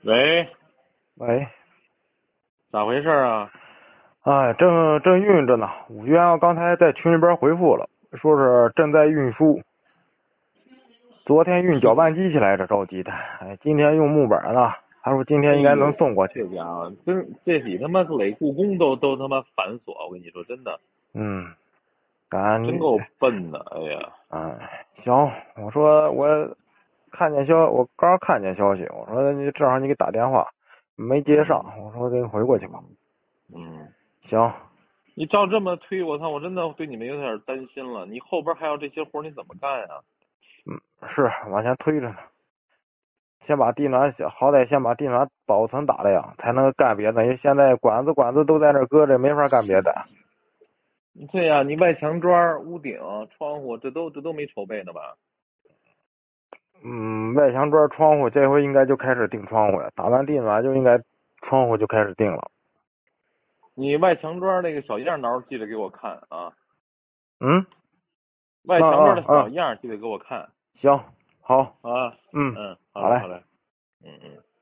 喂， 喂， 咋回事啊？ 哎，正运着呢。5月刚才在群里边回复了，说是正在运输。昨天运搅拌机器来着，着急的。哎，今天用木板呢。他说今天应该能哎呦， 送过去。 这家伙这比他妈垒故宫都他妈繁琐，我跟你说真的， 嗯，俺， 真够笨的。哎呀， 行，我刚看见消息，我说你正好你给打电话，没接上， 嗯我说给你回过去吧。 嗯嗯， 行， 你照这么推，我操，我真的对你们有点担心了。你后边还有这些活，你怎么干呀？ 是往前推着呢。先把地暖，好歹先把地暖保层打了呀，才能干别的。因为现在管子都在那搁着，没法干别的。 对呀，你外墙砖、屋顶、窗户，这都没筹备呢吧？ 外墙砖、窗户，这回应该就开始钉窗户了。打完地暖就应该窗户就开始钉了。 你外墙砖那个小样到时候记得给我看啊， 嗯， 外墙砖的小样记得给我看行，好， 啊。 嗯， 嗯，好嘞，好好嘞。 嘞。嗯嗯。